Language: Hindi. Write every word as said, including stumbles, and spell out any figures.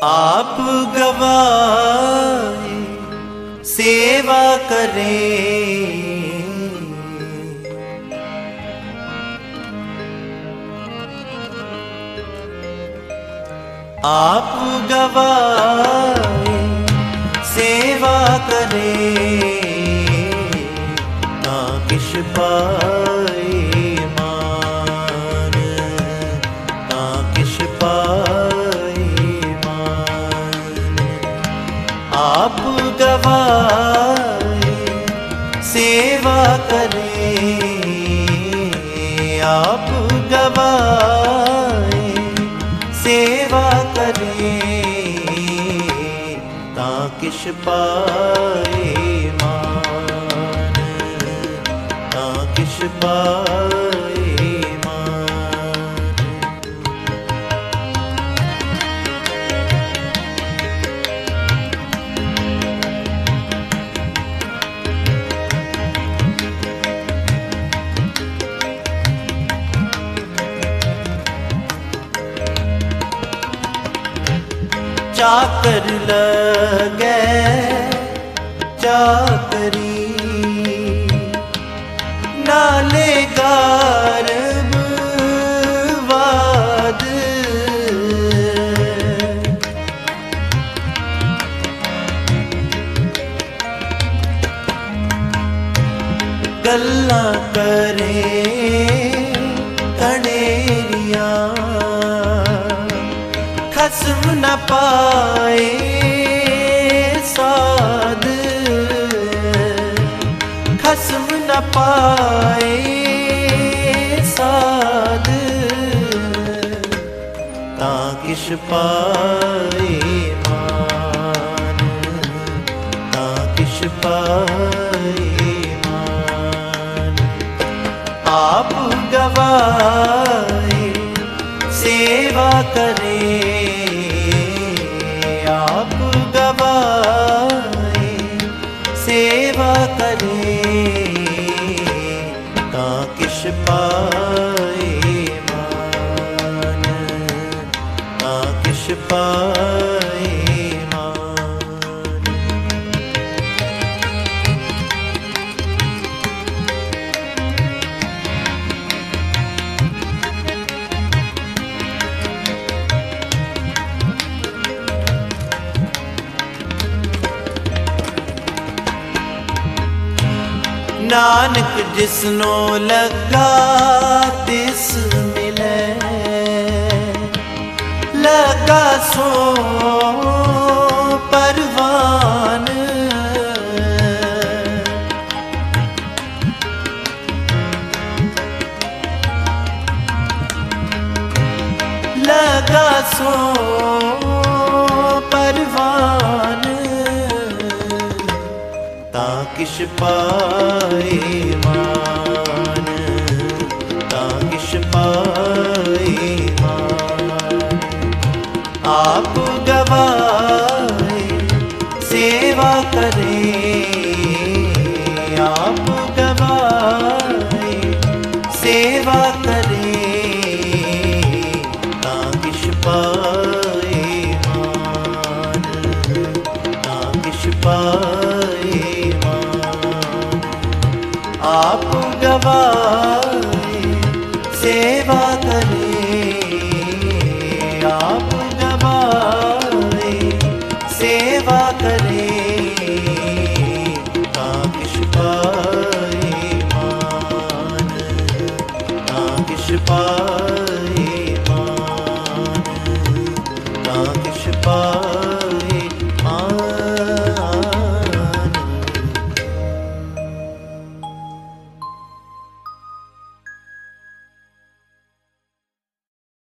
आप गवाए सेवा करें, आप गवाए सेवा करें, ना किश पाए मान, ना किश पाए मान। आप गवाए सेवा करें, आप गवाए सेवा करें, ता किश पाए मान, ता किश पाए मान। चाकर लगे चाकरी, नाले गारब वाद, गल्लां करे कनेरियां, खसम न पाए साध, खसम न पाए साध, ता किश पाए मान, ता किश पाए मान। आप गवाए सेवा करें, आप गवाए सेवा करें, ता किश पाए मान, ता किश पाए मान। नानक जिसनो लगा तिस मिले, लगा सो परवान, लगा सो परवान, ता किश पाए मान, ता किश पाए मान। आप गवाए सेवा करें, आप गवाए सेवा करें, ता किश पाए मान, ता किश पाए मान। आप गवाए सेवा करें,